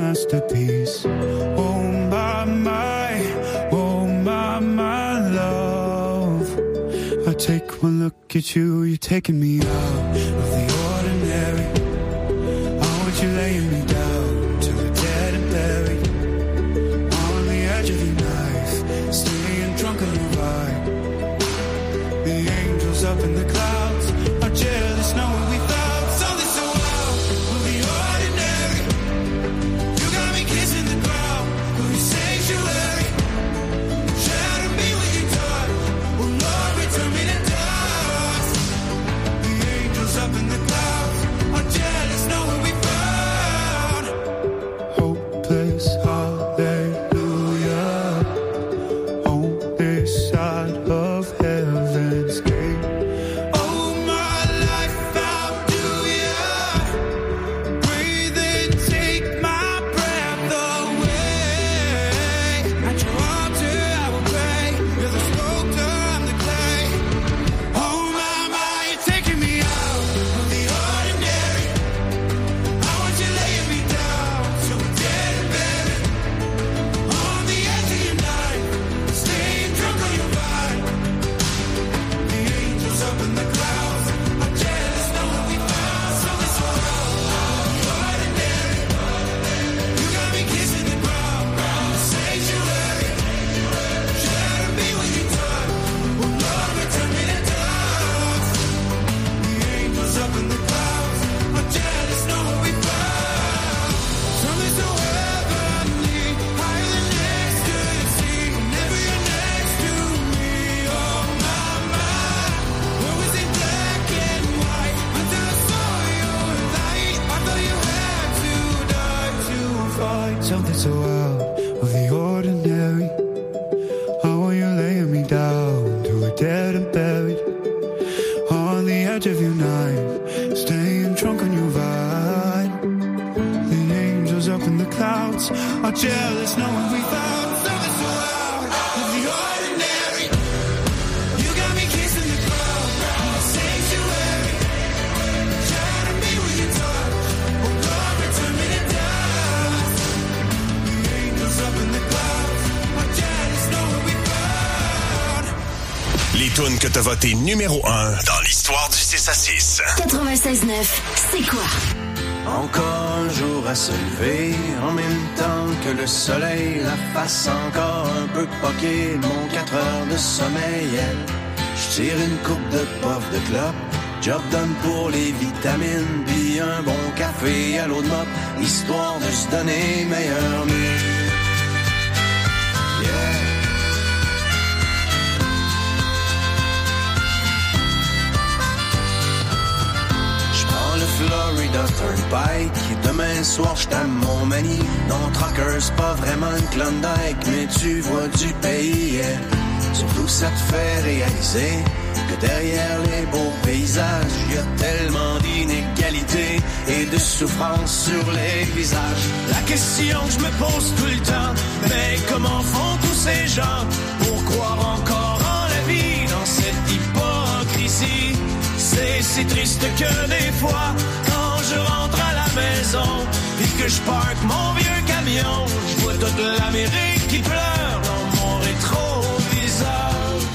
masterpiece. Oh my love. I take one look at you, you're taking me out of the ordinary. I want you laying me down till we're dead and buried. On the edge of your knife, staying drunk on your ride. The angels up in the clouds are jealous knowing we found something so wild of the ordinary. You got me kissing the ground of your sanctuary. Shadow me with your touch, oh Lord, return me to dust. The angels up in the clouds are jealous knowing we found hopeless hallelujah on this side of heaven's gate. Oh my life, how do ya breathe and take my breath away? At your altar I will pray. You're the sculptor, I'm the clay. Oh my, you're taking me out of the ordinary. I want you laying me down till we're dead and buried. On the edge of your night, staying drunk on your ride. The angels up in the clouds are jealous knowing we found something so wild of the ordinary. You got me kissing the ground in the sanctuary. Shadow me when you touch, oh Lord, return me to dust. The angels up in the clouds are jealous knowing we found something so heavenly, higher than ecstasy. Whenever you're next to me, oh my, where was it black and white until I saw your light? I thought you had to die to fight something so out of the ordinary. How are you laying me down till we're dead and buried? On the edge of your knife, staying drunk on your ride. The angels up in the clouds are jealous knowing we found something so out of the ordinary. You got me kissing the ground in the sanctuary. Shadow me with your touch, oh Lord, return me to dust. The angels up in the clouds are jealous knowing we found. Les tunes que t'as voté numéro 1 dans l'histoire du 6 à 6. 96.9, c'est quoi? Encore un jour à se lever, en même temps que le soleil, la face encore un peu poquée, mon 4 heures de sommeil. Je tire une coupe de puff de clope, job done pour les vitamines, puis un bon café à l'eau de mop, histoire de se donner meilleur mieux. Yeah. Le Florida Turnpike, demain soir j't'aime mon mani. Non, Trucker, c'est pas vraiment une Klondike, mais tu vois du pays, yeah. Surtout ça te fait réaliser que derrière les beaux paysages, y a tellement d'inégalités et de souffrance sur les visages. La question que je me pose tout le temps, mais comment font tous ces gens pour croire encore en la vie dans cette hypocrisie? C'est si triste que des fois, quand je rentre à la maison, puis que je parque mon vieux camion, je vois toute l'Amérique qui pleure dans mon rétroviseur.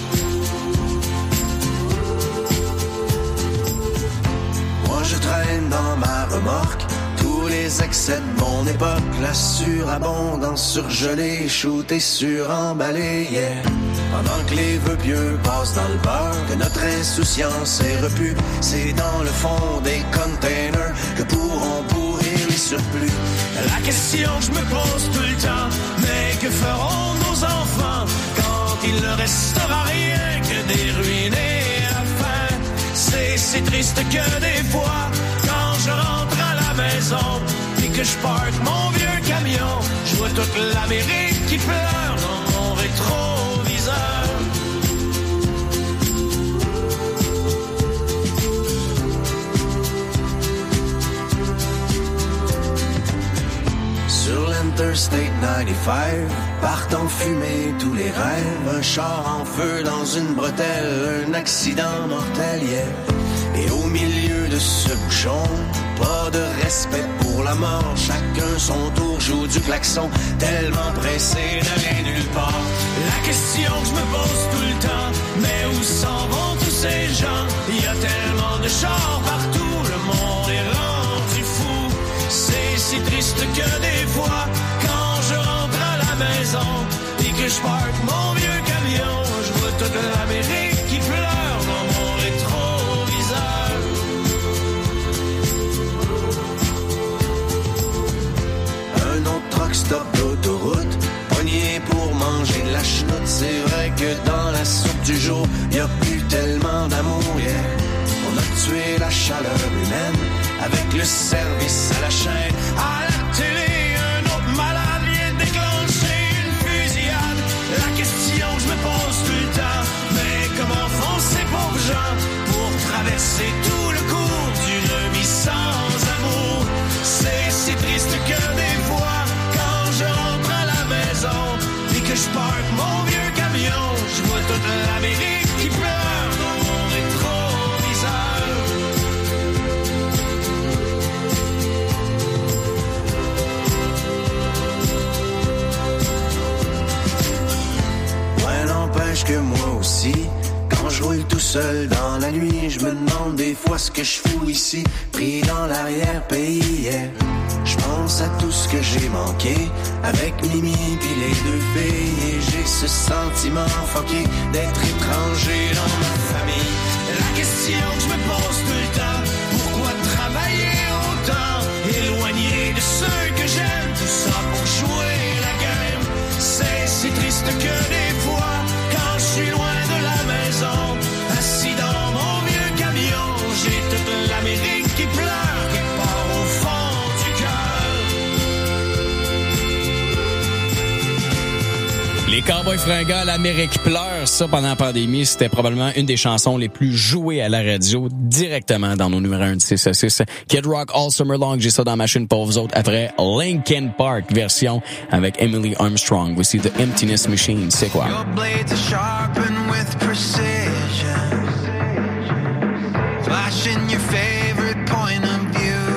Moi je traîne dans ma remorque tous les excès de mon époque, la surabondance surgelée, shootée, suremballée, yeah. Pendant que les vœux pieux passent dans le beurre, que notre insouciance est repue, c'est dans le fond des containers que pourront pourrir les surplus. La question que je me pose tout le temps, mais que feront nos enfants quand il ne restera rien que des ruines et la faim? C'est si triste que des fois, quand je rentre à la maison, et que je parque mon vieux camion, je vois toute l'Amérique qui pleure dans mon rétroviseur. Sur l'Interstate 95, partent en fumée tous les rêves, un char en feu dans une bretelle, un accident mortel, yeah. Et au milieu de ce bouchon, pas de respect pour la mort. Chacun son tour joue du klaxon, tellement pressé d'aller nulle part. La question que je me pose tout le temps, mais où s'en vont tous ces gens? Il y a tellement de chars partout, le monde est rendu fou. C'est si triste que des fois, quand je rentre à la maison et que je parque mon vieux camion, je vois toute l'Amérique qui pleure dans mon rétroviseur. Un autre truck stop d'autoroute, pogné pour manger de la chenoute. C'est vrai que dans la soupe du jour, y a plus tellement d'amour, yeah. On a tué la chaleur humaine avec le service à la chaîne. À la télé, un autre malade vient déclencher une fusillade. La question que je me pose tout le temps, mais comment font ces pauvres gens pour traverser tout le cours d'une vie sans amour? C'est si triste que des fois, quand je rentre à la maison et que je parque mon vieux camion, je vois toute l'Amérique qui pleure dans mon rétroviseur. Ouais, n'empêche que moi aussi, quand je roule tout seul dans la nuit, je me demande des fois ce que je fous ici, pris dans l'arrière-pays, yeah. Je pense à tout ce que j'ai manqué avec Mimi pis les deux filles, et j'ai ce sentiment fucké d'être étranger dans ma famille. La question que je me pose tout le temps, pourquoi travailler autant, éloigné de ceux que j'aime, tout ça pour jouer la game. C'est si triste que des fois, quand je suis loin de la maison, assis dans mon vieux camion, j'ai toute l'Amérique qui pleure quelque part au fond du cœur. Les Cowboys fringants, l'Amérique pleure, ça pendant la pandémie, c'était probablement une des chansons les plus jouées à la radio directement dans nos numéros 1 de 6 à 6. Kid Rock All Summer Long, j'ai ça dans ma machine pour vous autres. Après Linkin Park version avec Emily Armstrong. Voici The Emptiness Machine, c'est quoi? Your blades are sharpened with precision, flashing your favorite point of view.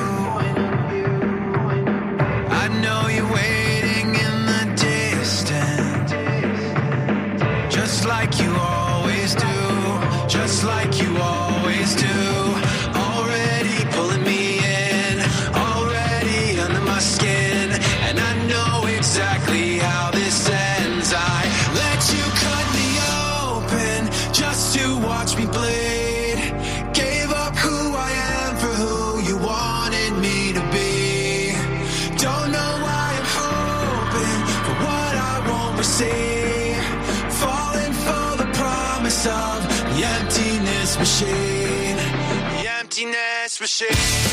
I know you're waiting in the distance, just like you always do, just like you always do. Already pulling me in, already under my skin, and I know exactly how this ends. I let you cut me open just to watch me bleed. Gave up who I am for who you wanted me to be. Don't know why I'm hoping for what I won't receive. Falling for the promise of the emptiness machine. The emptiness machine.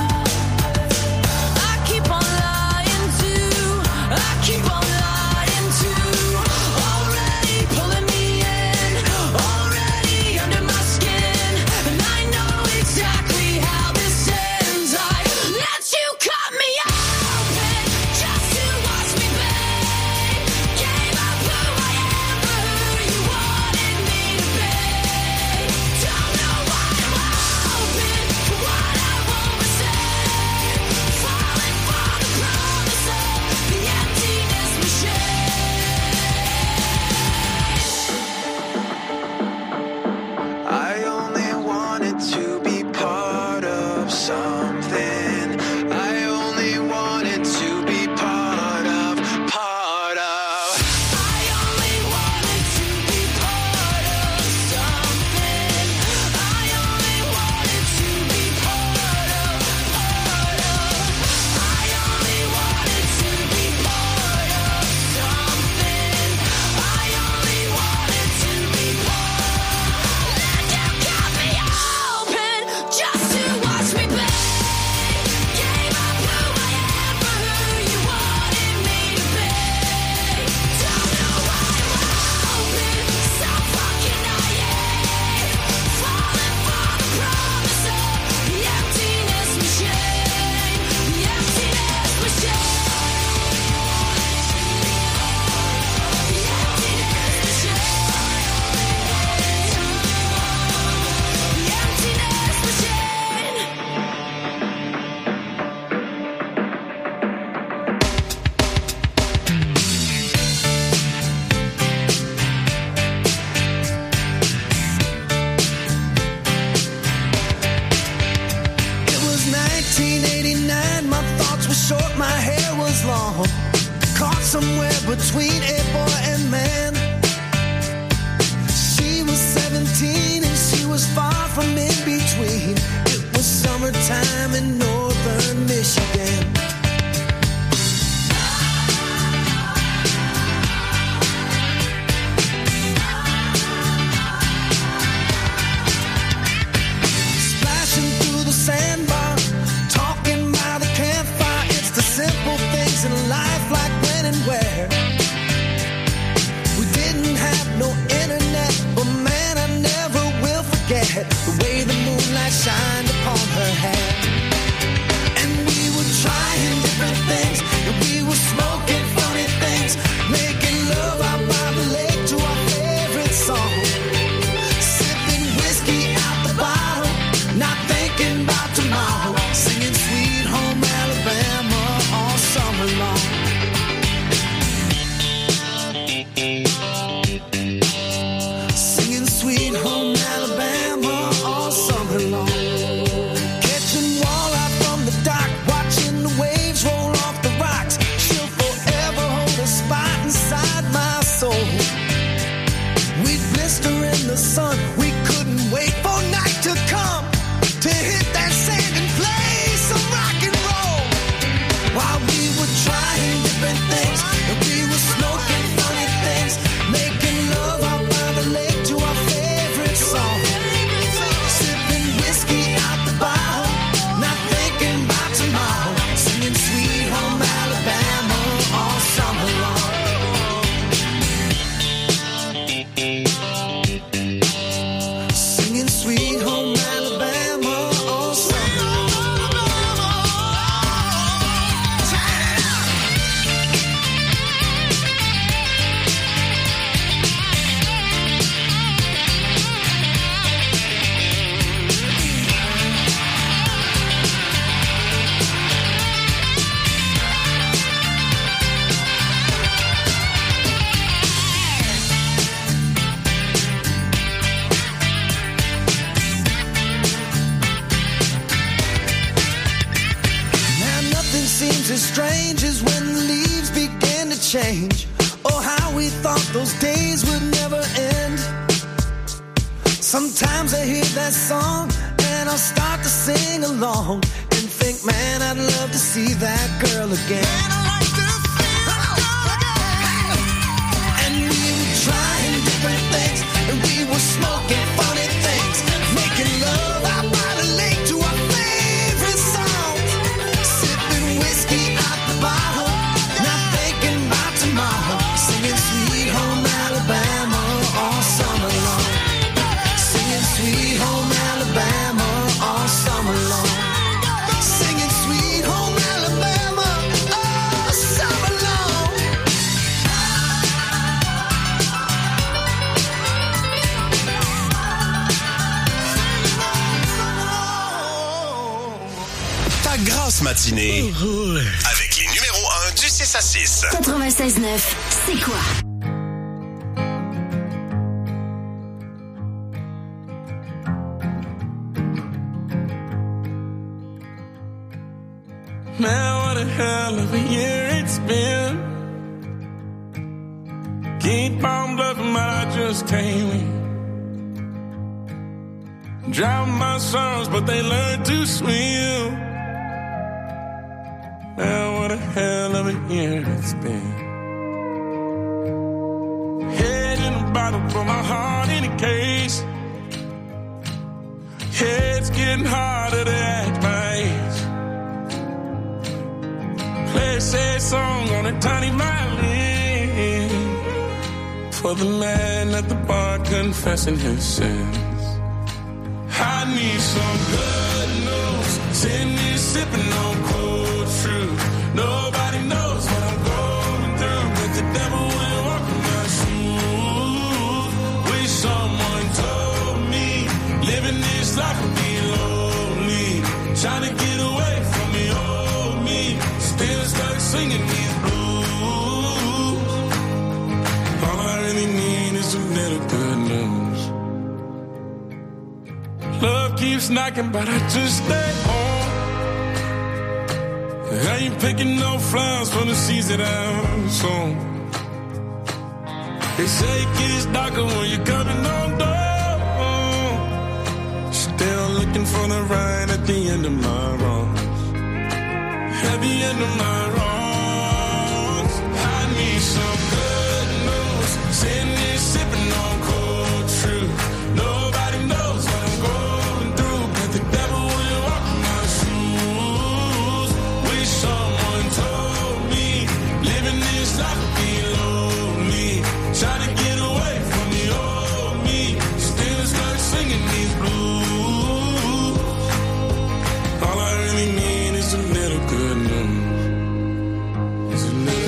Keep on lying between a boy and man. She was 17 and she was far from in between. It was summertime in northern Michigan. Splashing through the sandbar, talking by the campfire. It's the simple things in life, like when and where. We didn't have no internet, but man, I never will forget the way the moonlight shined upon her hair. And we were trying different things, and we were smoking funny things, making love out by the lake to our favorite song, sipping whiskey out the bottle, not thinking about tomorrow, singing Sweet Home Alabama all summer long. Singing Sweet Home Alabama all summer long. Catching walleye from the dock, watching the waves roll off the rocks. She'll forever hold a spot inside my soul. We'd blister in the sun, we couldn't wait for night to come to hit that sand and play some rock and roll. While we were trying different things, and we were smoking funny things, making love out by the lake to our favorite song, sipping whiskey out the bottle, not thinking about tomorrow, singing Sweet Home Alabama all summer long. Singing Sweet Home Alabama all summer long. Now nothing seems as strange as when the leaves begin to change. Oh, how we thought those days would never end. Sometimes I hear that song and I'll start to sing along and think, man, I'd love to see that girl again. And we were trying different things, and we were smoking funny things, making love out by the lake to our favorite songs, sipping whiskey out the bottle, not thinking about tomorrow, singing Sweet Home Alabama all summer long. Singing Sweet Home Alabama all summer long. Singing Sweet Home Alabama all summer long. Ta grasse matinée avec les numéros 1 du 6 à 6. 96.9, c'est quoi? Man, what a hell of a year it's been. Keep on bluffing, but I just can't win. Drown my sons, but they learn to swim. Man, what a hell of a year it's been. Head in a bottle, put my heart in a case. Head's getting harder to act my age. Play a sad song on a tiny violin for the man at the bar confessing his sins. I need some good news. Send me sipping on cold truth. Nobody knows what I'm going through, but the devil will walk in my shoes. Wish someone told me living this life would be lonely. Trying to get away from the old me. Still stuck singing these blues. All I really need is a little good news. Love keeps knocking, but I just stay home. I ain't picking no flowers for the seeds that I've sown. They say it gets darker when you're coming on down. Still looking for the right at the end of my wrongs. At the end of my wrongs, I need some good news. Sitting here sipping on cold truth. Nobody knows what I'm going through, but the devil will walk in my shoes. Wish someone told me living this life would be lonely. Try to get away from the old me. Still stuck singing these blues. All I really need is a little good news. It's a little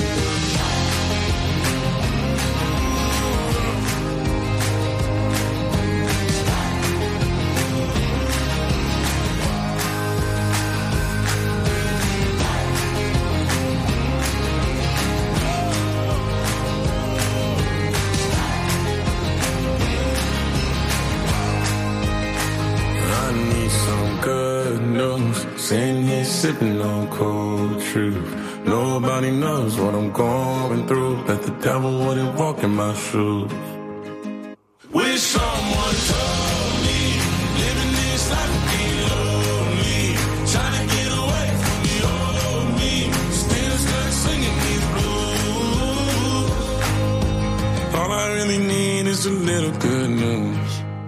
sitting here sipping on cold truth. Nobody knows what I'm going through, that the devil wouldn't walk in my shoes. Wish someone told me living this life would be lonely. Trying to get away from the old me. Still stuck singing these blues. All I really need is a little good news.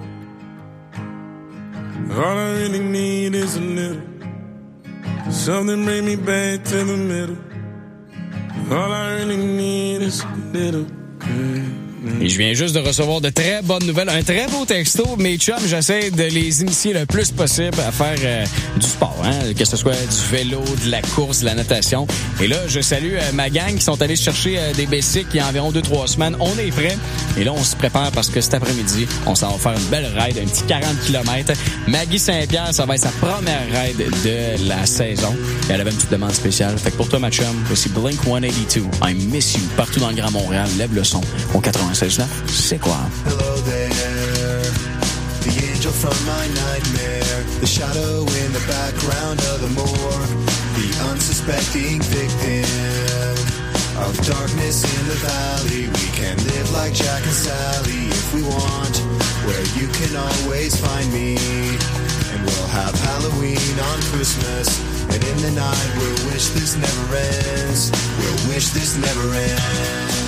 All I really need is a little. Something bring me back to the middle. All I really need is a little good. Et je viens juste de recevoir de très bonnes nouvelles. Un très beau texto. Mes chums, j'essaie de les initier le plus possible à faire du sport, hein, que ce soit du vélo, de la course, de la natation. Et là, je salue ma gang qui sont allés chercher des bicycles il y a environ 2-3 semaines. On est prêts. Et là, on se prépare parce que cet après-midi, on s'en va faire une belle ride, un petit 40 km. Maggie Saint-Pierre, ça va être sa première ride de la saison. Et elle avait une petite demande spéciale. Fait que pour toi, ma chum, voici Blink-182. I Miss You. Partout dans le Grand Montréal. Lève le son au 96.9. C'est quoi? Hello there, the angel from my nightmare, the shadow in the background of the morgue, the unsuspecting victim of darkness in the valley. We can live like Jack and Sally if we want, where you can always find me. And we'll have Halloween on Christmas, and in the night we'll wish this never ends. We'll wish this never ends.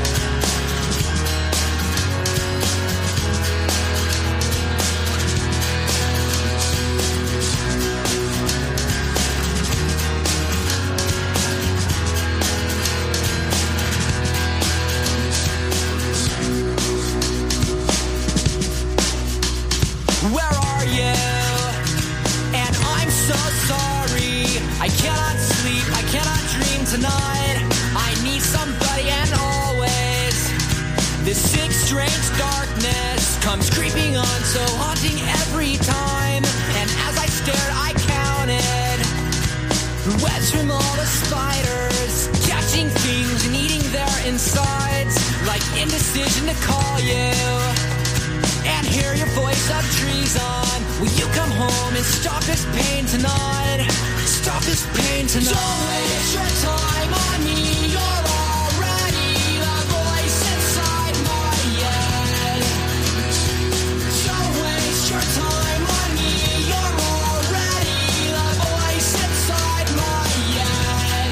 Tonight, I need somebody, and always this sick, strange darkness comes creeping on, so haunting every time. And as I stared, I counted the webs from all the spiders, catching things and eating their insides, like indecision to call you and hear your voice of treason. Will you come home and stop this pain tonight? Stop this pain tonight. Don't waste your time on me. You're already the voice inside my head. Don't waste your time on me. You're already the voice inside my head.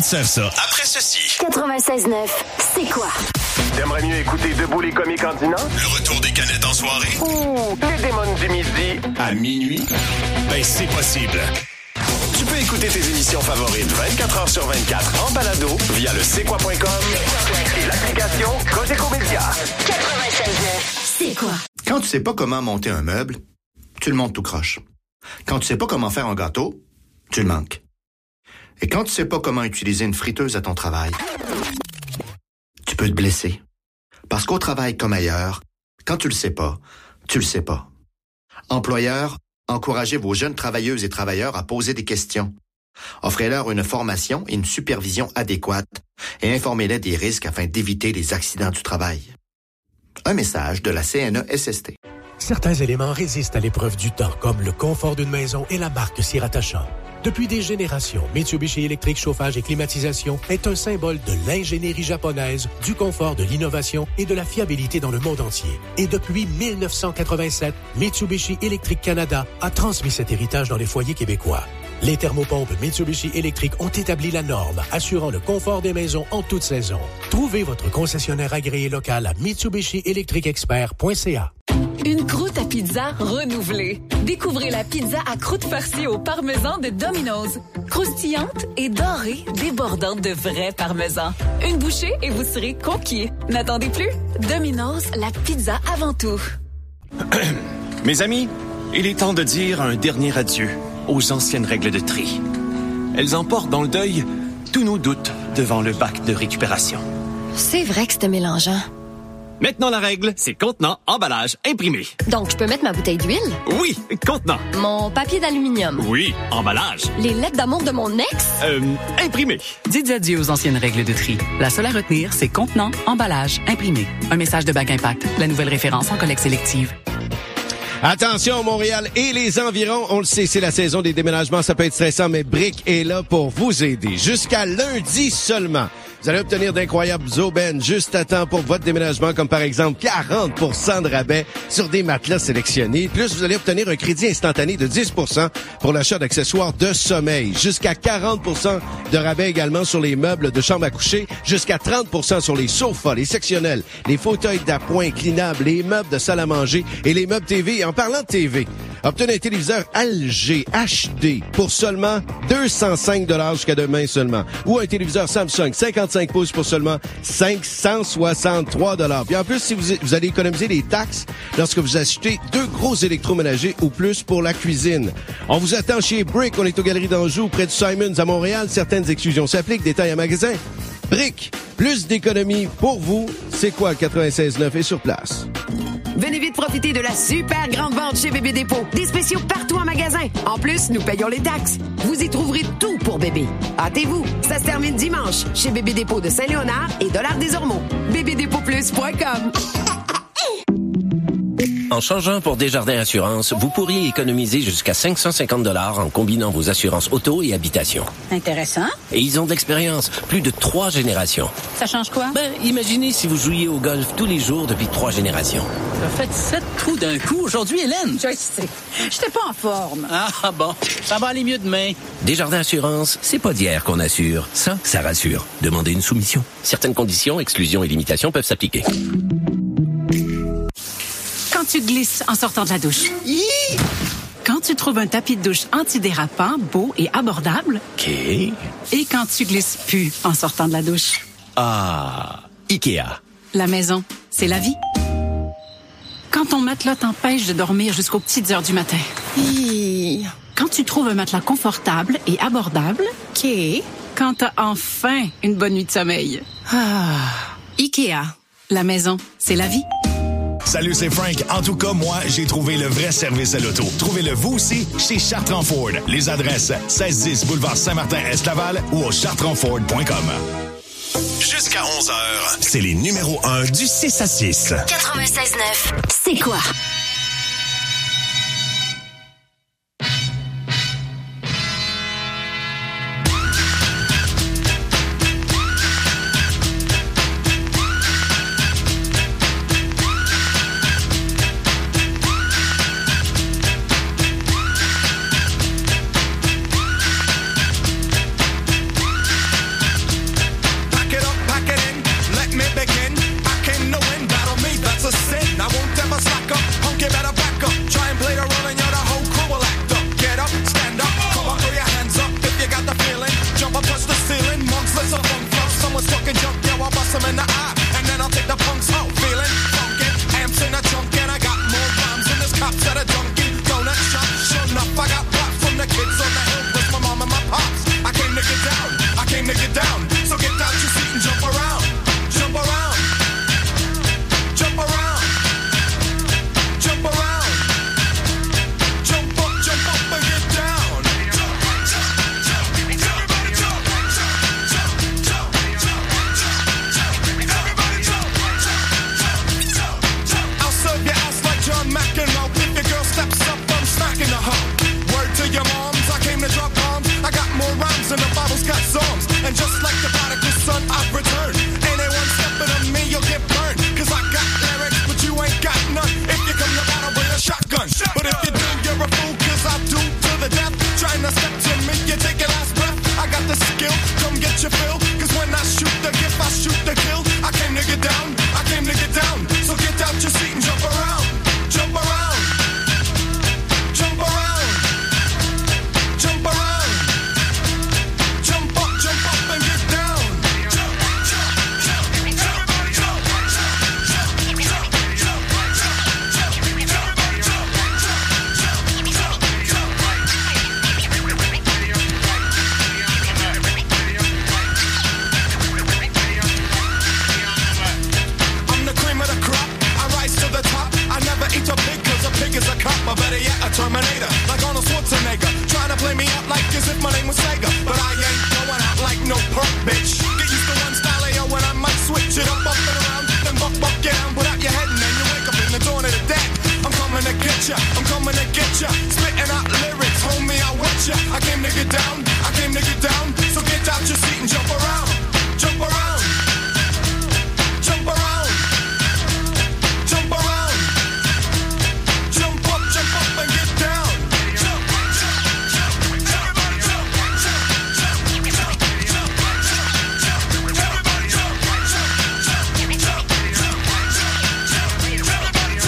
serre ça après ceci. 96.9, c'est quoi? T'aimerais mieux écouter Debout les comiques en dînant? Le retour des canettes en soirée? Ou les démons du midi à minuit? Ben, c'est possible. Tu peux écouter tes émissions favorites 24 heures sur 24 en balado via le c'est-quoi.com et l'application Cogeco Média. 96.9, c'est quoi? Quand tu sais pas comment monter un meuble, tu le montes tout croche. Quand tu sais pas comment faire un gâteau, tu le manques. Et quand tu sais pas comment utiliser une friteuse à ton travail, tu peux te blesser. Parce qu'au travail comme ailleurs, quand tu le sais pas, tu le sais pas. Employeurs, encouragez vos jeunes travailleuses et travailleurs à poser des questions. Offrez-leur une formation et une supervision adéquate et informez-les des risques afin d'éviter les accidents du travail. Un message de la CNESST. Certains éléments résistent à l'épreuve du temps, comme le confort d'une maison et la marque s'y rattachant. Depuis des générations, Mitsubishi Électrique Chauffage et Climatisation est un symbole de l'ingénierie japonaise, du confort, de l'innovation et de la fiabilité dans le monde entier. Et depuis 1987, Mitsubishi Électrique Canada a transmis cet héritage dans les foyers québécois. Les thermopompes Mitsubishi Électrique ont établi la norme, assurant le confort des maisons en toute saison. Trouvez votre concessionnaire agréé local à MitsubishiElectricExpert.ca. Une croûte à pizza renouvelée. Découvrez la pizza à croûte farcie au parmesan de Domino's. Croustillante et dorée, débordante de vrai parmesan. Une bouchée et vous serez conquis. N'attendez plus. Domino's, la pizza avant tout. Mes amis, il est temps de dire un dernier adieu aux anciennes règles de tri. Elles emportent dans le deuil tous nos doutes devant le bac de récupération. C'est vrai que c'était mélangeant. Maintenant, la règle, c'est contenant, emballage, imprimé. Donc, je peux mettre ma bouteille d'huile? Oui, contenant. Mon papier d'aluminium? Oui, emballage. Les lettres d'amour de mon ex? Imprimé. Dites adieu aux anciennes règles de tri. La seule à retenir, c'est contenant, emballage, imprimé. Un message de Bac Impact, la nouvelle référence en collecte sélective. Attention, Montréal et les environs, on le sait, c'est la saison des déménagements, ça peut être stressant, mais Brick est là pour vous aider. Jusqu'à lundi seulement, vous allez obtenir d'incroyables aubaines juste à temps pour votre déménagement, comme par exemple 40% de rabais sur des matelas sélectionnés. Plus, vous allez obtenir un crédit instantané de 10% pour l'achat d'accessoires de sommeil. Jusqu'à 40% de rabais également sur les meubles de chambre à coucher. Jusqu'à 30% sur les sofas, les sectionnels, les fauteuils d'appoint inclinables, les meubles de salle à manger et les meubles TV. Et en parlant de TV, obtenez un téléviseur LG HD pour seulement 205 $ jusqu'à demain seulement. Ou un téléviseur Samsung 55 pouces pour seulement 563 $. Puis en plus, si vous allez économiser les taxes lorsque vous achetez 2 gros électroménagers ou plus pour la cuisine. On vous attend chez Brick. On est aux Galeries d'Anjou, près du Simons à Montréal. Certaines exclusions s'appliquent. Détails à magasin. Brick, plus d'économie pour vous. C'est quoi le 96.9 est sur place? Venez vite profiter de la super grande vente chez Bébé Dépôt. Des spéciaux partout en magasin. En plus, nous payons les taxes. Vous y trouverez tout pour bébé. Hâtez-vous, ça se termine dimanche chez Bébé Dépôt de Saint-Léonard et Dollars des Ormeaux. bébédépôtplus.com. En changeant pour Desjardins Assurance, vous pourriez économiser jusqu'à 550 $ en combinant vos assurances auto et habitation. Intéressant. Et ils ont de l'expérience, plus de 3 générations. Ça change quoi? Imaginez si vous jouiez au golf tous les jours depuis 3 générations. Ça fait 7 trous d'un coup aujourd'hui, Hélène. Je sais. J'étais pas en forme. Ah bon, ça va aller mieux demain. Desjardins Assurance, c'est pas d'hier qu'on assure. Ça rassure. Demandez une soumission. Certaines conditions, exclusions et limitations peuvent s'appliquer. Quand tu glisses en sortant de la douche. Quand tu trouves un tapis de douche antidérapant, beau et abordable. OK. Et quand tu glisses plus en sortant de la douche. Ah, Ikea. La maison, c'est la vie. Quand ton matelas t'empêche de dormir jusqu'aux petites heures du matin. Quand tu trouves un matelas confortable et abordable. OK. Quand t'as enfin une bonne nuit de sommeil. Ikea. La maison, c'est la vie. Salut, c'est Frank. En tout cas, moi, j'ai trouvé le vrai service à l'auto. Trouvez-le vous aussi chez Chartrand Ford. Les adresses 1610 boulevard Saint-Martin-Est-Laval ou au chartrandford.com. Jusqu'à 11h, c'est les numéros 1 du 6 à 6. 96.9, c'est quoi? ya. I'm coming to get ya. Spitting out lyrics, homie, I wet ya. I came to get down, I came to get down. So get out your seat and jump around, jump around, jump around, jump around, jump up and get down. Jump, jump, jump, everybody jump, jump, jump, jump, jump, everybody jump, jump, jump, jump, jump, everybody jump,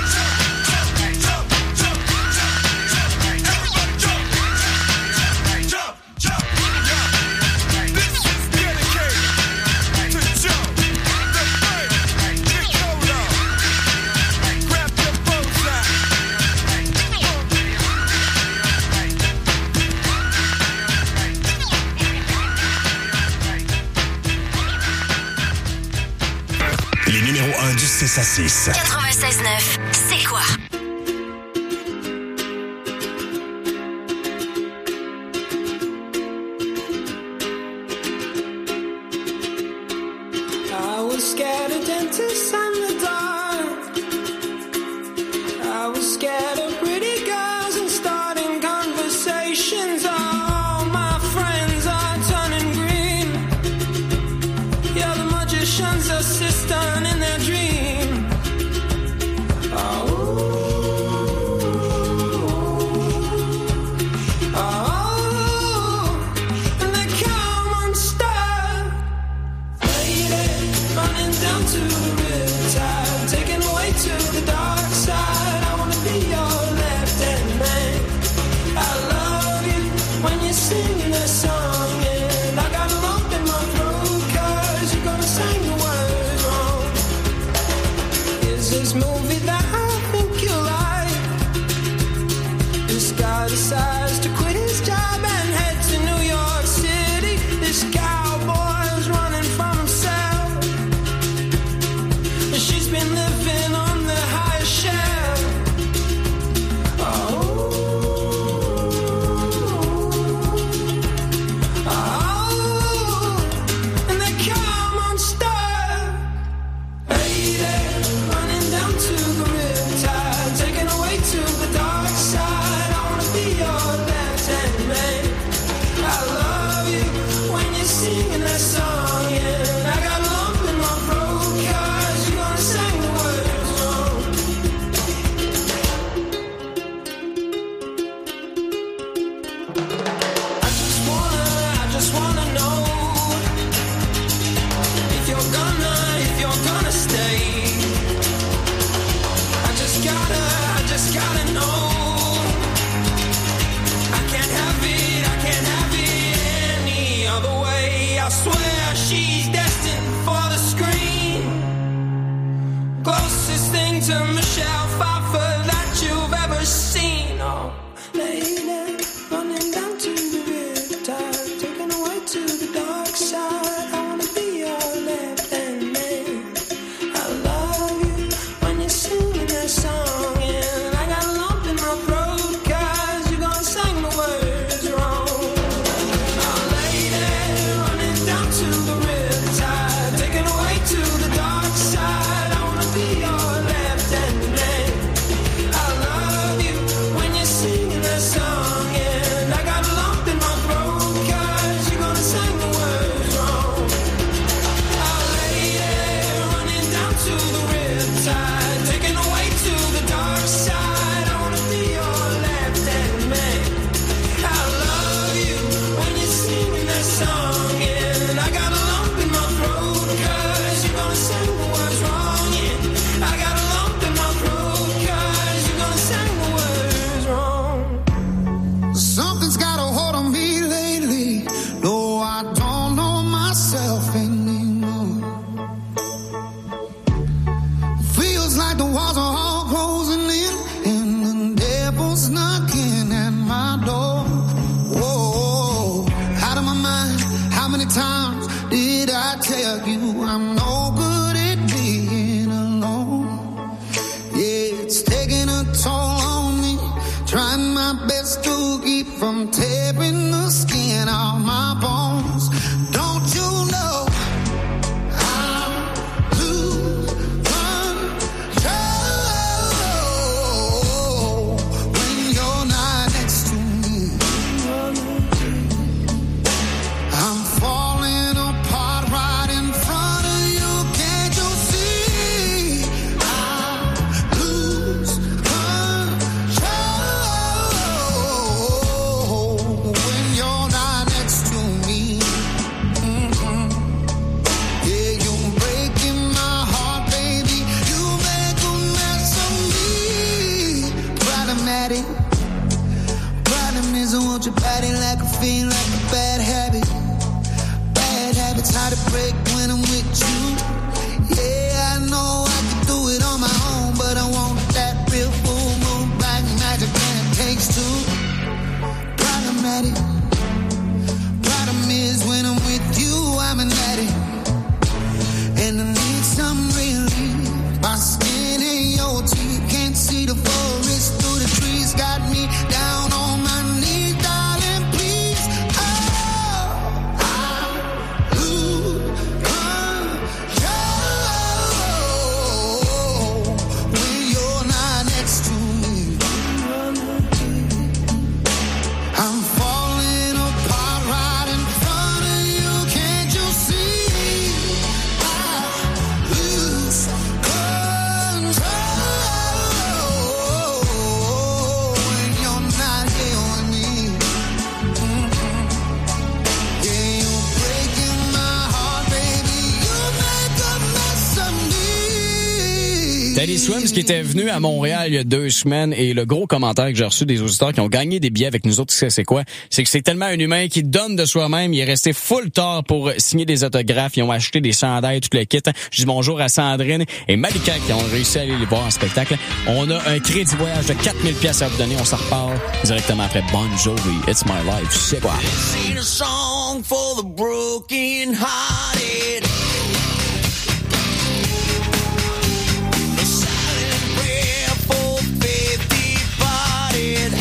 Les numéros 1 du 6 à 6. 96.9, c'est quoi? I was scared of dentists and the dark. I was scared of pretty girls and starting conversations. All my friends are turning green. You're the magician's assistant in their dream. Oh. Down to the riptide, taken away to the dark side. I wanna be your left-hand man. I love you when you're singing that song, and I got a lump in my throat 'cause you're gonna sing the words wrong. Is this movie that I think you like? This guy decides to quit his job and head to New York City. This cowboy's running from himself. She's been living on the high shelf. Oh, and they come on star. Lady, running down to the riptide, taken away to the dark side. I wanna be your left-hand man. I love you when you're singing that song, and I got a lump in my throat 'cause you're gonna sing the words wrong. I just wanna know if you're gonna stay. I just gotta know. I can't have it any other way. I swear she's destined for the screen. Closest thing to Michelle Pfeiffer that you've ever seen. Oh, lady, running down to the riptide, taken away to the dark side. I wanna be your left-hand man. I love you when you're singing that song, and I got a lump in my throat 'cause you're gonna sing the words wrong. Oh, lady, running down to the riptide, taken away to the dark side. I wanna be your left-hand man. I love you when you're singing that song, and I got a lump in my throat 'cause you're gonna sing the words wrong. Oh, lady, running down to the riptide, taken away to the dark side. I wanna be your left-hand man. I love you when you're singing that song, and I got a lump in my throat 'cause you're gonna sing the words wrong. Yeah, I got a lump in my throat 'cause you're gonna sing the words wrong. Something's got a hold on me lately. No, I don't know myself anymore. Feels like the walls are all closing in, and the devil's knocking at my door. Whoa, out of my mind. How many times did I tell you I'm no good at being alone? Yeah, it's taking a toll on me. Trying my best to keep from tearing the skin off my bones. Don't you know I'm losing control? break when I'm with you. Yeah, I know I can do it on my own, but I want that real full moon black magic, and it takes two. Problematic. Problem is when I'm with you, I'm an addict, and I need some relief. My skin in your teeth, can't see the forest through the trees, got me down on my knees, darling, please. Oh, I lose control when you're not next to me. I'm falling apart right in front of you, can't you see? I lose control when you're not here with me. Yeah, you're breaking my heart, baby. You make a mess of me. Teddy Swims qui était venu à Montréal il y a 2 semaines et le gros commentaire que j'ai reçu des auditeurs qui ont gagné des billets avec nous autres, c'est quoi? C'est que c'est tellement un humain qui donne de soi-même. Il est resté full tard pour signer des autographes. Ils ont acheté des chandails, tout le kit. Je dis bonjour à Sandrine et Malika qui ont réussi à aller les voir en spectacle. On a un crédit voyage de 4000 pièces à vous donner. On s'en reparle directement après Bon Jovi. It's my life. C'est quoi? Sing a song for the broken hearted. A silent prayer for faith departed.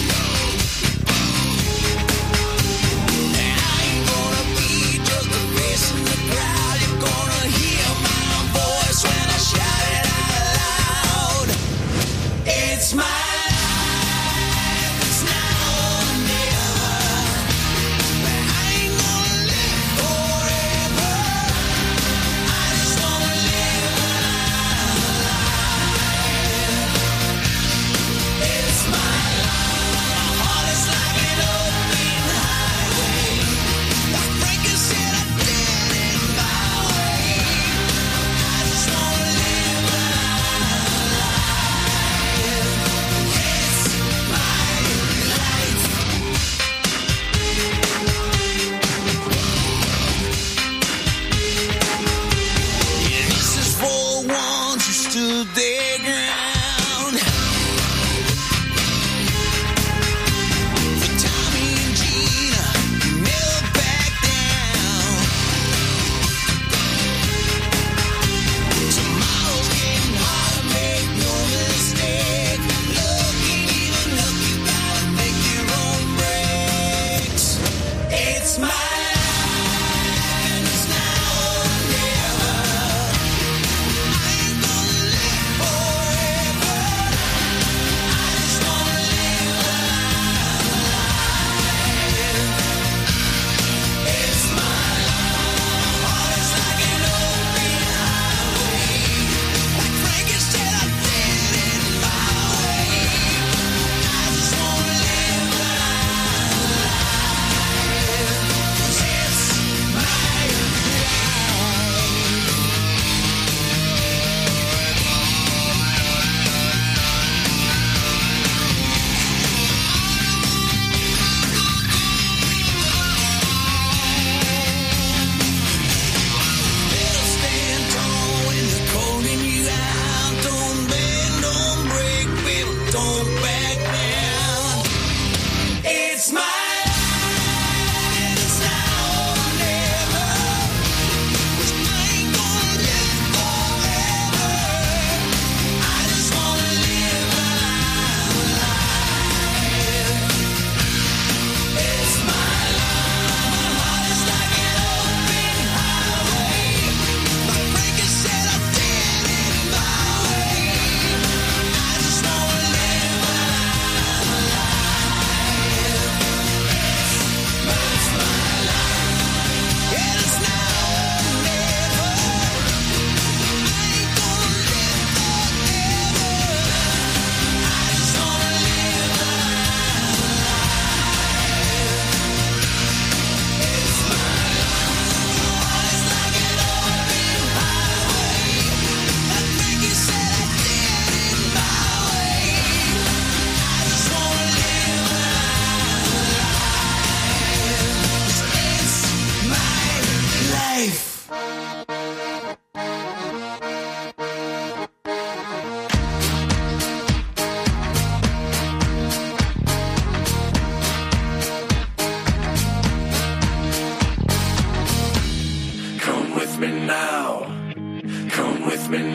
I ain't gonna be just a face in the crowd. You're gonna hear my voice when I shout it out loud. It's my life, it's now or never. I ain't gonna live forever. I just wanna live my life. It's my life. My heart is like an open highway. Like Frankie said, I did it my way. I just wanna live my life. It's my life. Yeah, this is for ones who stood their ground. For Tommy and Gina, who never back down. Tomorrow's getting harder, make no mistake. Love ain't even look, you gotta make your own breaks. It's my life, and it's now or never. I ain't gonna live forever.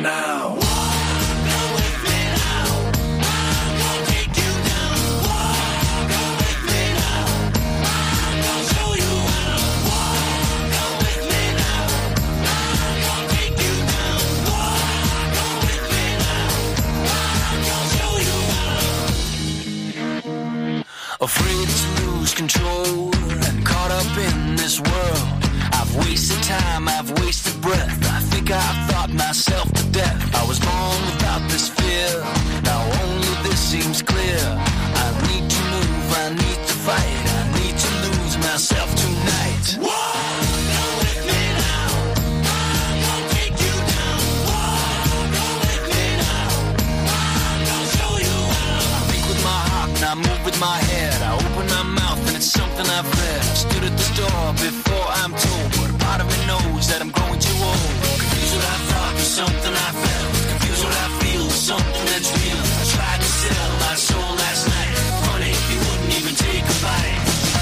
now. Afraid to lose control and caught up in this world. I've wasted time, I've wasted breath. I think I've thought myself to death. I was born without this fear. Now only this seems clear. I need to move, I need to fight. I need to lose myself tonight. Go with me now. I'm gonna take you down. Go with me now. I'm gonna show you how. I think with my heart and I move with my head. I open my mouth and it's something I've read. I stood at the door before I'm told, but a part of me knows that I'm growing too old. Confused what I thought was something I felt. Confused what I feel was something that's real. I tried to sell my soul last night. Funny, you wouldn't even take a bite.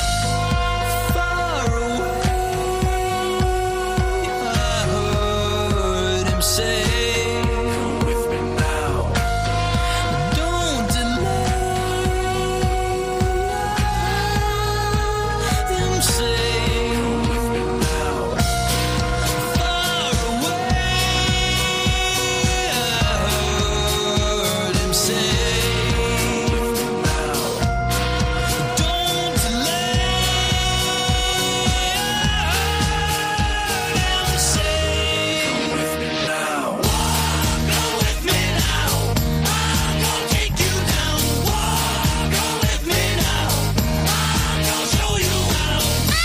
Far away, I heard him say, come with me now. Don't delay. Him say, come with me now. Far away, I heard him say, come with me now. Don't delay. Him say, come with me now. Go with me now. I'm gonna take you down. Go with me now. I'm gonna show you how.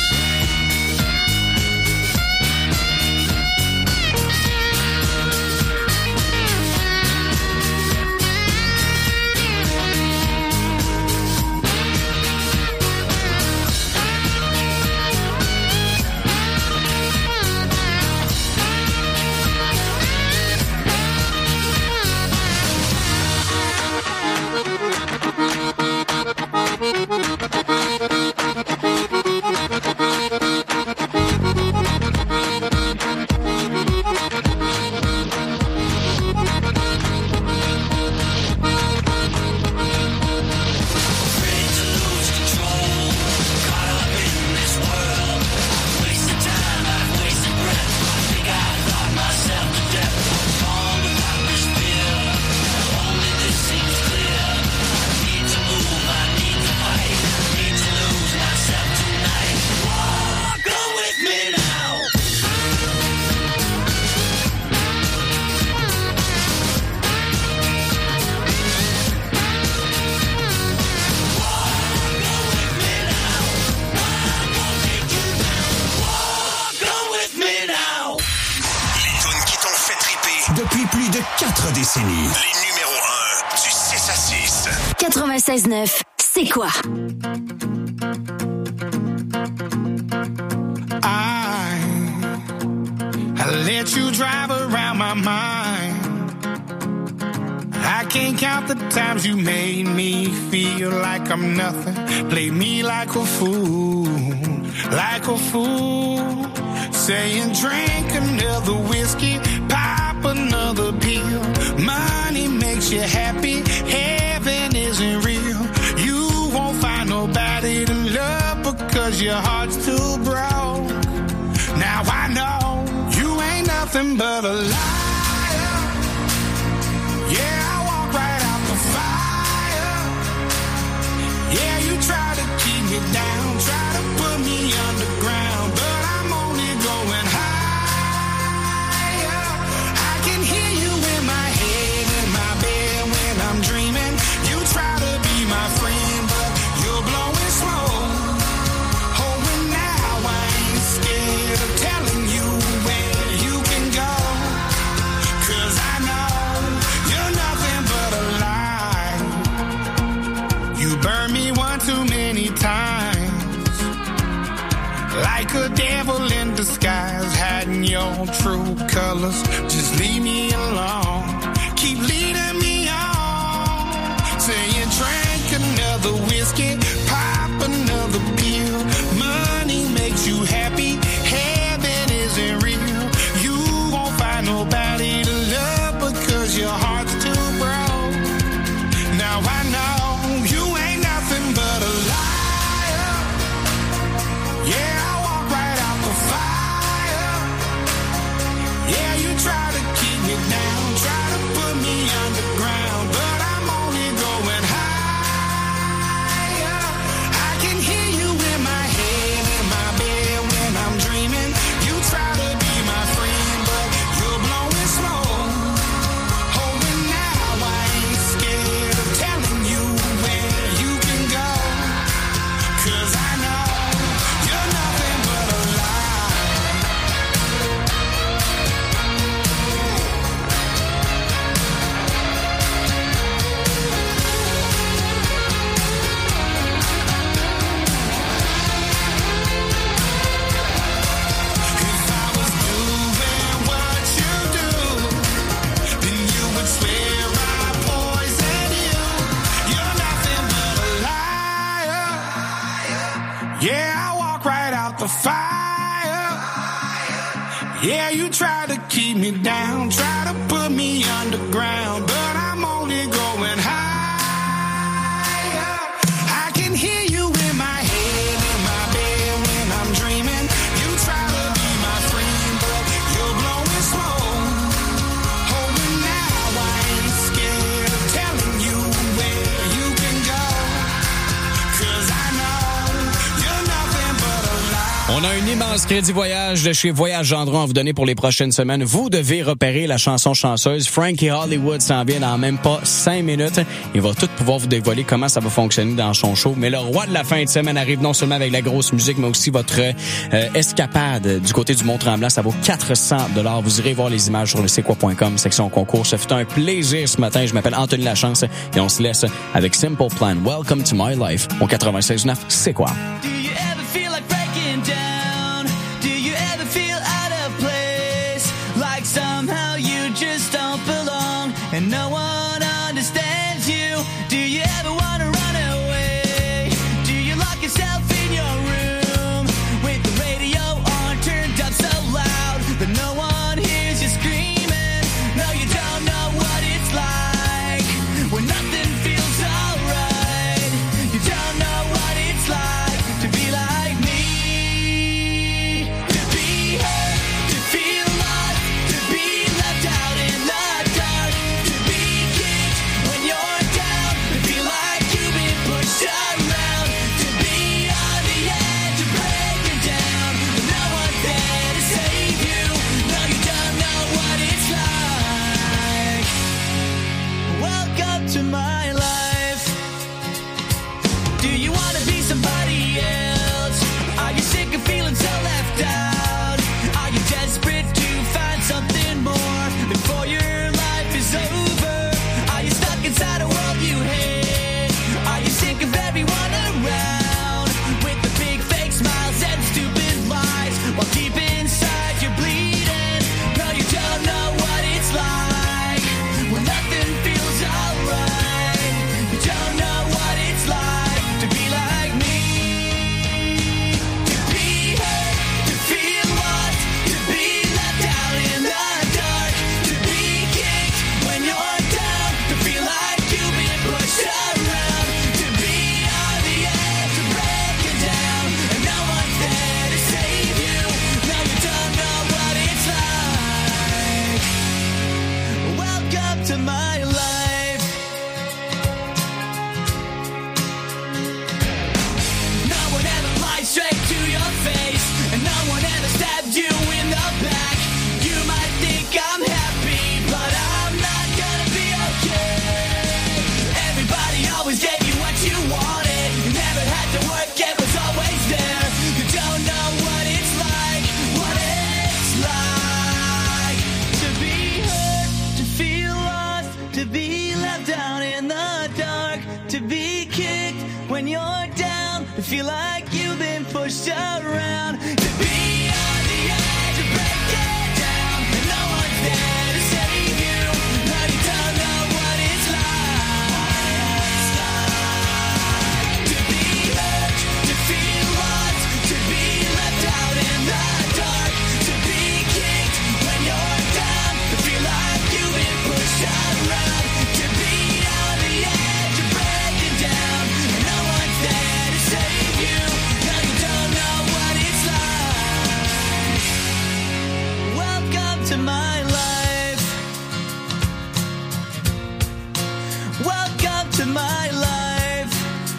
Afraid to lose control, caught up in this world. I've wasted time, I've wasted breath. I think I thought myself to death. Born without this fear, only this seems clear. I need to move, I need to fight. I need to lose myself tonight. Go with me now. Go with me now. Les tunes qui t'ont fait triper depuis plus de 4 décennies. Les numéros 1 du 6 à 6. 96.9, c'est quoi? I let you drive around my mind. I can't count the times you made me feel like I'm nothing. Play me like a fool, like a fool. Saying drink another whiskey, pop another pill. Money makes you happy, heaven isn't real. You won't find nobody to love because your heart's too broke. Now I know you ain't nothing but a liar. Yeah, I walk right out the fire. Yeah, you try to keep me down, try to put me underground, but I'm only going higher. I can hear you in my head, in my bed when I'm dreaming. You try to be my friend, but you're blowing smoke. Oh, and now I ain't scared of telling you where you can go. 'Cause I know you're nothing but a lie. You burned me one too many times, like a devil in disguise, hiding your true colors. Just leave me alone, keep leading me on. Saying drink another whiskey, pop another pill. Money makes you happy, heaven isn't real. You won't find nobody to love the fire. Yeah, you try to keep me down, try to put me underground, but I'm only going higher. I can hear you in my head, in my bed when I'm dreaming. You try to be my friend, but you're blowing smoke. Oh, and now I ain't scared of telling you where you can go, 'cause I know you're nothing but a lie. On a un immense crédit voyage de chez Voyage Gendron à vous donner pour les prochaines semaines. Vous devez repérer la chanson chanceuse. Frankie Hollywood s'en vient dans même pas 5 minutes. Il va tout pouvoir vous dévoiler comment ça va fonctionner dans son show. Mais le roi de la fin de semaine arrive non seulement avec la grosse musique, mais aussi votre escapade du côté du Mont-Tremblant. Ça vaut 400 $. Vous irez voir les images sur le c'est-quoi.com, section concours. Ça fait un plaisir ce matin. Je m'appelle Anthony Lachance et on se laisse avec Simple Plan. Welcome to my life. Au 96.9, c'est quoi? Do you ever feel like breaking down? Do you ever feel out of place? Like somehow you just don't belong and no one understands you? Do you ever want to run away? Do you lock yourself in your room with the radio on turned up so loud that no one hears you screaming? No, you don't know what it's like when nothing feels alright. You don't know what it's like to be like me, to be hurt, to feel lost, to be left out in the dark, to be kicked when you're down, to feel like you've been pushed around, to be on the edge, to break you down, but no one's there to save you. No, you don't know what it's like. Welcome to my life. Do you want to be somebody else? Are you sick of feeling so left out? Are you desperate to find something more before your life is over? Are you stuck inside a world you hate? Are you sick of everyone around with the big fake smiles and stupid lies while deep inside you're bleeding? No, you don't know what it's like when nothing feels alright. You don't know what it's like to be like me, to be hurt, to feel lost, to be left out in the dark, to be kicked when you're down, to feel like you've been pushed around, to be on the edge, to break you down, and no one's there to save you. No, you don't know what it's like. Welcome to my life. No one ever lied straight to your face, and no one ever stabbed you in the back. You might think I'm happy, but I'm not gonna be okay. Everybody always gave you what you wanted. You never had to work, it was always there. You don't know what it's like, to be hurt, to feel lost, to be left down in the dark, to be kicked when you're down, to feel like you've been pushed around, to be on the edge, to break it down, and no one's there to save you. No, you don't know what it's like to be hurt, to feel lost, to be left out in the dark, to be kicked when you're down, to feel like you've been pushed around, to be on the edge, to break it down, and no one's there to save you. No, you don't know what it's like. Welcome to my life. Welcome to my life.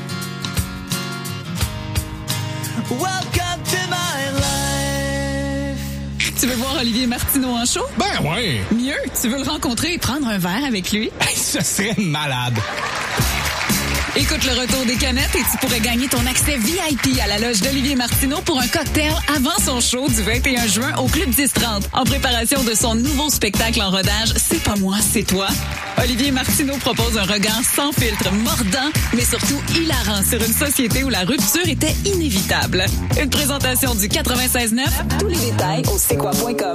Welcome to my life. Tu veux voir Olivier Martineau en show? Ben ouais! Mieux, tu veux le rencontrer et prendre un verre avec lui? Ce serait malade! Écoute le retour des canettes et tu pourrais gagner ton accès VIP à la loge d'Olivier Martineau pour un cocktail avant son show du 21 juin au Club 1030. En préparation de son nouveau spectacle en rodage, C'est pas moi, c'est toi. Olivier Martineau propose un regard sans filtre, mordant, mais surtout hilarant sur une société où la rupture était inévitable. Une présentation du 96.9. Tous les détails au c'est-quoi.com.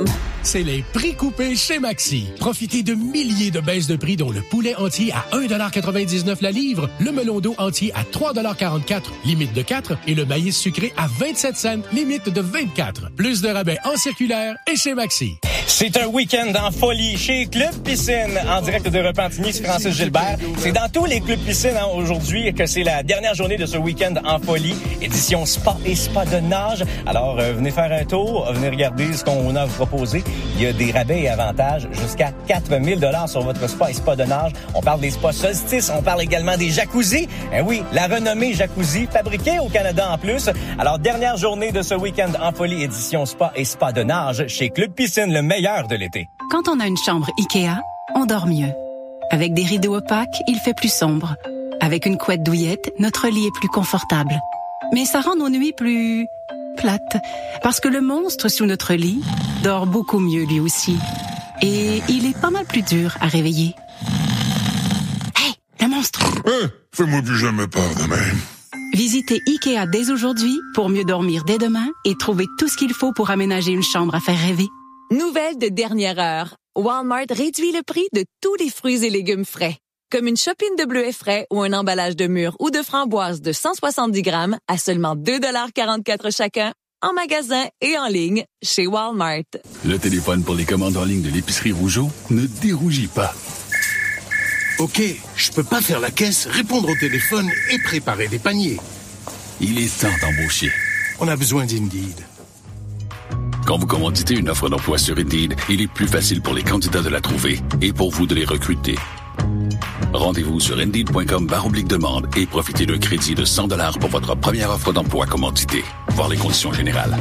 c'est les prix coupés chez Maxi. Profitez de milliers de baisses de prix, dont le poulet entier à 1,99 $ la livre, le melon d'eau entier à 3,44 $, limite de 4, et le maïs sucré à 27 cents, limite de 24. Plus de rabais en circulaire et chez Maxi. C'est un week-end en folie chez Club Piscine, en direct de Repentigny, c'est Francis Gilbert. C'est dans tous les clubs piscines aujourd'hui que c'est la dernière journée de ce week-end en folie, édition spa et spa de nage. Alors, venez faire un tour, venez regarder ce qu'on a à vous proposer. Il y a des rabais et avantages jusqu'à 4 000 $ sur votre spa et spa de nage. On parle des spas Solstice, on parle également des jacuzzis. Eh oui, la renommée jacuzzi, fabriquée au Canada en plus. Alors, dernière journée de ce week-end en folie, édition spa et spa de nage chez Club Piscine, le meilleur de l'été. Quand on a une chambre Ikea, on dort mieux. Avec des rideaux opaques, il fait plus sombre. Avec une couette douillette, notre lit est plus confortable. Mais ça rend nos nuits plus plates, parce que le monstre sous notre lit dort beaucoup mieux lui aussi. Et il est pas mal plus dur à réveiller. Hey, le monstre! Fais-moi plus jamais peur de même. Visitez Ikea dès aujourd'hui pour mieux dormir dès demain et trouver tout ce qu'il faut pour aménager une chambre à faire rêver. Nouvelle de dernière heure. Walmart réduit le prix de tous les fruits et légumes frais. Comme une chopine de bleuets frais ou un emballage de mûres ou de framboises de 170 grammes à seulement 2,44 $ chacun, en magasin et en ligne chez Walmart. Le téléphone pour les commandes en ligne de l'épicerie Rougeau ne dérougit pas. OK, je peux pas faire la caisse, répondre au téléphone et préparer des paniers. Il est temps d'embaucher. On a besoin d'Indeed. Quand vous commanditez une offre d'emploi sur Indeed, il est plus facile pour les candidats de la trouver et pour vous de les recruter. Rendez-vous sur Indeed.com/demande et profitez d'un crédit de 100 $ pour votre première offre d'emploi commanditée. Voir les conditions générales.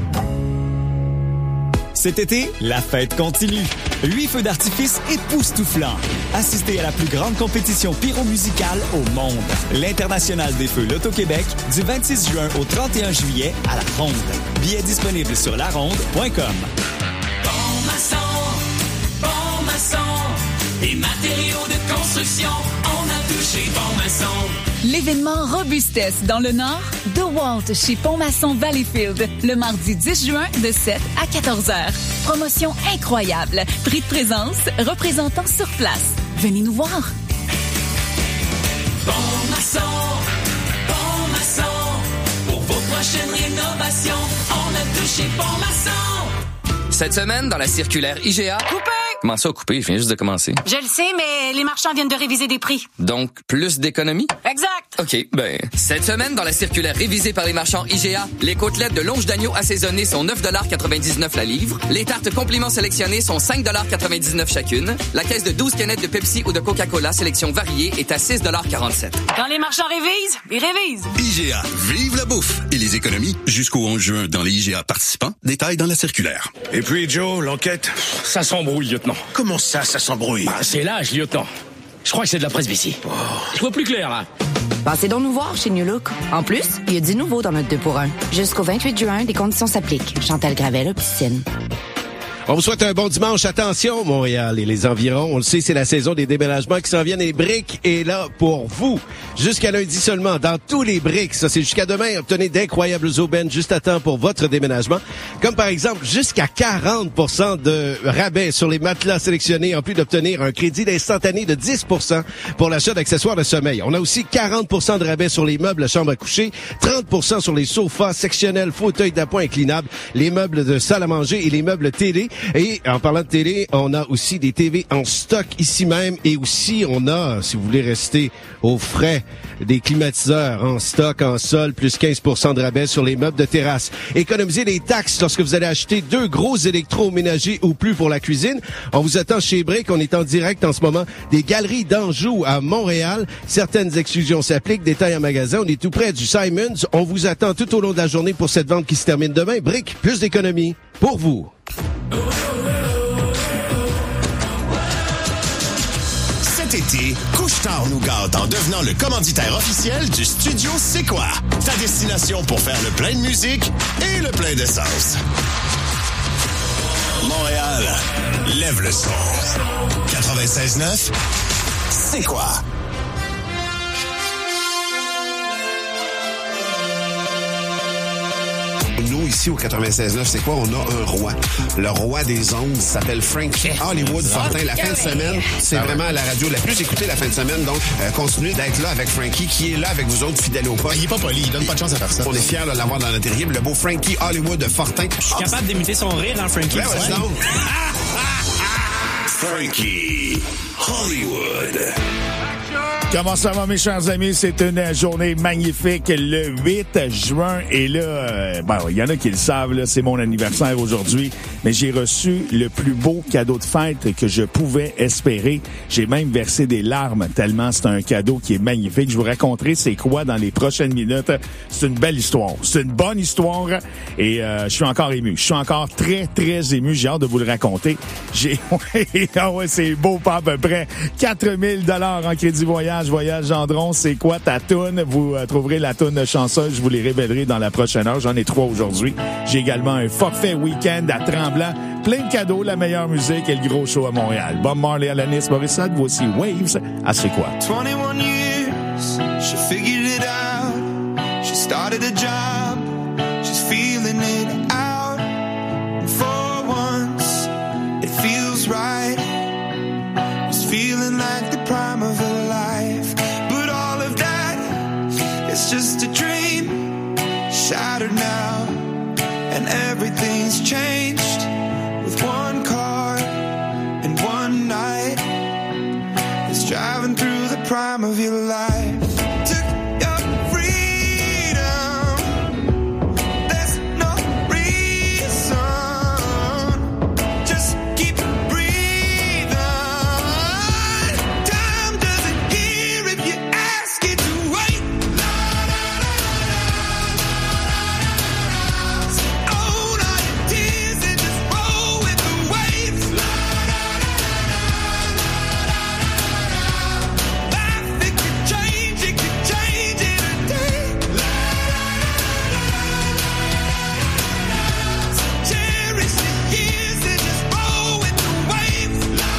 Cet été, la fête continue. 8 feux d'artifice époustouflants. Assistez à la plus grande compétition pyromusicale au monde. L'International des Feux Loto-Québec, du 26 juin au 31 juillet à La Ronde. Billets disponibles sur laronde.com. Bon maçon, des matériaux de construction, on a touché Bon Maçon. L'événement Robustesse dans le Nord, DeWalt chez Pont-Maçon Valleyfield, le mardi 10 juin de 7 à 14 heures. Promotion incroyable, prix de présence, représentant sur place. Venez nous voir. Bon maçon, pour vos prochaines rénovations, on a touché Bon Maçon. Cette semaine, dans la circulaire IGA... Coupé! Comment ça, coupé? Je viens juste de commencer. Je le sais, mais les marchands viennent de réviser des prix. Donc, plus d'économies? Exact! OK, cette semaine, dans la circulaire révisée par les marchands IGA, les côtelettes de longe d'agneau assaisonnées sont 9,99 $ la livre. Les tartes compliments sélectionnées sont 5,99 $ chacune. La caisse de 12 canettes de Pepsi ou de Coca-Cola sélection variée est à 6,47 $. Quand les marchands révisent, ils révisent. IGA, vive la bouffe et les économies jusqu'au 11 juin dans les IGA participants. Détails dans la circulaire. Et puis, Joe, l'enquête, ça s'embrouille, lieutenant. Comment ça s'embrouille? C'est l'âge, lieutenant. Je crois que c'est de la presbytie. Oh. Je vois plus clair, là. Passez donc nous voir chez New Look. En plus, il y a du nouveau dans notre 2-pour-1. Jusqu'au 28 juin, des conditions s'appliquent. Chantal Gravel, Piscine. On vous souhaite un bon dimanche. Attention, Montréal et les environs. On le sait, c'est la saison des déménagements qui s'en viennent. Et Brick est là pour vous. Jusqu'à lundi seulement, dans tous les Bricks. Ça, c'est jusqu'à demain. Obtenez d'incroyables aubaines juste à temps pour votre déménagement. Comme par exemple, jusqu'à 40% de rabais sur les matelas sélectionnés, en plus d'obtenir un crédit d'instantané de 10% pour l'achat d'accessoires de sommeil. On a aussi 40% de rabais sur les meubles chambre à coucher, 30% sur les sofas sectionnels, fauteuils d'appoint inclinables, les meubles de salle à manger et les meubles télé. Et en parlant de télé, on a aussi des TV en stock ici même. Et aussi, on a, si vous voulez rester au frais, des climatiseurs en stock, en sol, plus 15% de rabais sur les meubles de terrasse. Économisez les taxes lorsque vous allez acheter 2 gros électroménagers ou plus pour la cuisine. On vous attend chez Brick. On est en direct en ce moment des Galeries d'Anjou à Montréal. Certaines exclusions s'appliquent. Détails en magasin. On est tout près du Simons. On vous attend tout au long de la journée pour cette vente qui se termine demain. Brick, plus d'économie pour vous. Cet été, Couche-Tard nous gâte en devenant le commanditaire officiel du Studio C'est quoi? Ta destination pour faire le plein de musique et le plein d'essence. Montréal, lève le son. 96.9, C'est quoi? nous, ici au 96.9, c'est quoi? On a un roi. Le roi des ondes s'appelle Frankie Hollywood Fortin. La fin de semaine, c'est vraiment la radio la plus écoutée la fin de semaine. Donc, continuez d'être là avec Frankie, qui est là avec vous autres fidèles au poste. Il est pas poli, il donne pas de chance à personne. On est fiers de l'avoir dans notre terrible. Le beau Frankie Hollywood Fortin. Je suis capable d'imiter son rire, hein, Frankie? Ben ouais, non. Frankie Hollywood. Comment ça va, mes chers amis? C'est une journée magnifique, le 8 juin. Et là, il y en a qui le savent, là, c'est mon anniversaire aujourd'hui. Mais j'ai reçu le plus beau cadeau de fête que je pouvais espérer. J'ai même versé des larmes tellement c'est un cadeau qui est magnifique. Je vous raconterai c'est quoi dans les prochaines minutes. C'est une belle histoire. C'est une bonne histoire. Et je suis encore ému. Je suis encore très, très ému. J'ai hâte de vous le raconter. C'est beau, pas à peu près. 4 000 $ en crédit voyage Gendron, c'est quoi ta toune? Vous trouverez la toune chanceuse, je vous les révélerai dans la prochaine heure. J'en ai 3 aujourd'hui. J'ai également un forfait week-end à Tremblant. Plein de cadeaux, la meilleure musique et le gros show à Montréal. Bob Marley, Alanis Morissette, voici Waves. Ah, c'est quoi? 21 years, she figured it out. She started a job, she's feeling it out. And for once, it feels right. It's feeling like the prime of her life. But all of that, it's just a dream, shattered now. And everything's changed with one car and one night. It's driving through the prime of your life. Took your freedom, there's no reason. Just keep breathing. Time doesn't care if you ask it to wait. Own all your tears and just roll with the waves. Life, it could change in a day. So cherish the years and just roll with the waves.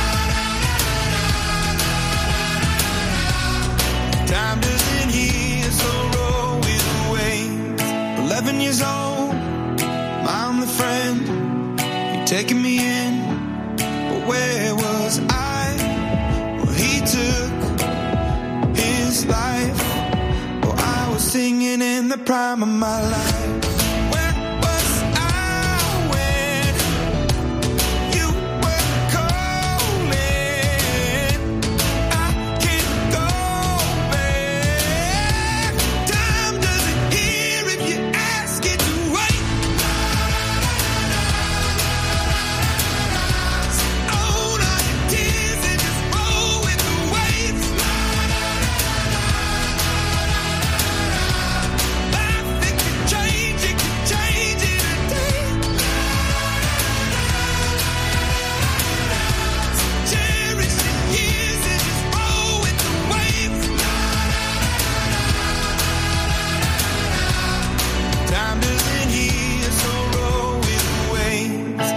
Time doesn't heal, so roll with the waves. 11 years old, I'm the friend. You're taking me in, but where was I? Well, he took his life. Well, I was singing in the prime of my life. Where was I when you were calling? I can't go back. Time doesn't care if you ask it to wait. Own all your tears and just roll with the waves. Life, it could change in a day. So cherish the years and just roll with the waves. Time doesn't heal, so roll with the waves.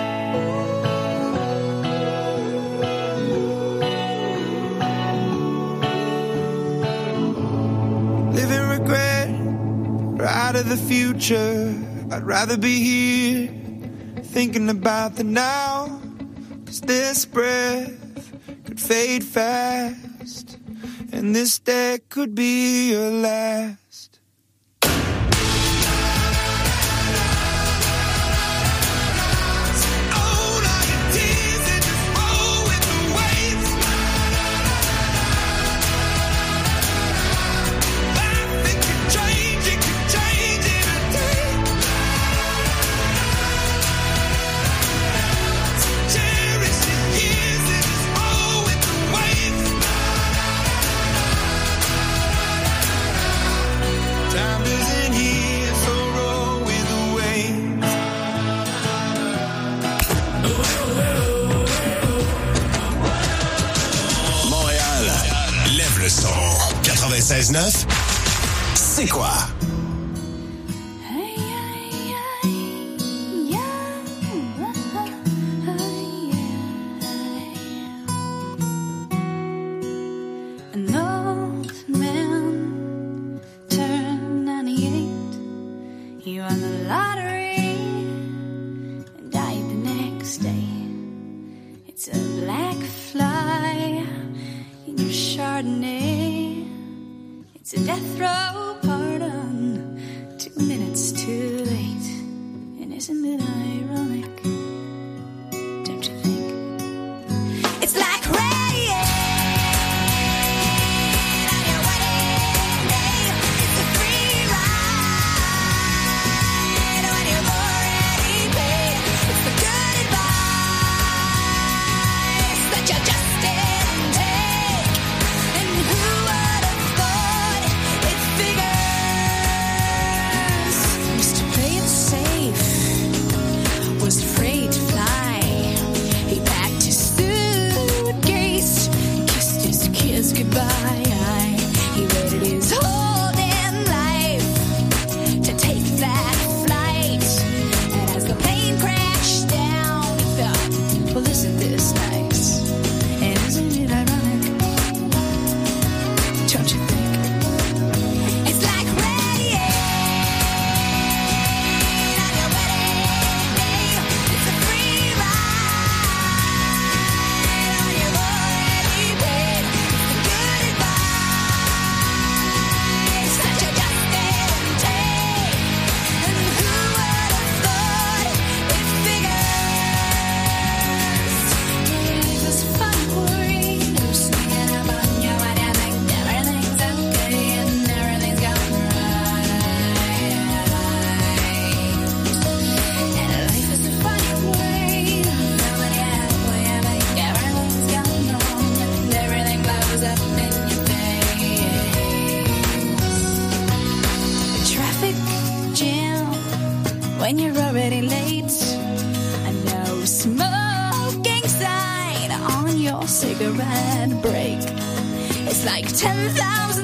Living regret, right of the future. I'd rather be here, thinking about the now. 'Cause this breath could fade fast, and this day could be your last. Own all your tears and just roll with the waves. Life, it could change in a day. So cherish the years and just roll with the waves. Time doesn't heal, so roll with the waves. Montréal, lève le son. 96.9, c'est quoi? An old man turned 98. He won the lottery Chardonnay. It's a death row pardon, 2 minutes too late. And isn't it ironic? Don't you think? It's like rain on your wedding day. It's a free ride when you've already paid. It's the good advice that you just didn't take. And who would have thought it figures? Used to play it safe, was afraid to fly. He packed his suitcase, kissed his kids goodbye. He waited his whole damn life to take that flight. And as the plane crashed down, he thought, well, isn't this nice? And isn't it ironic? Don't you think? It's like rain on your wedding day. It's a free ride when you've already paid. The good advice that you just didn't take. And who would have thought it figures? Life is fun, worried, or sneaking up on you when you think everything's okay and everything's going right. And life is a funny way, nobody halfway, I think everything's gone wrong and everything blows up in your face. Traffic jam when you're already late. A no smoking sign on your cigarette break. It's like 10,000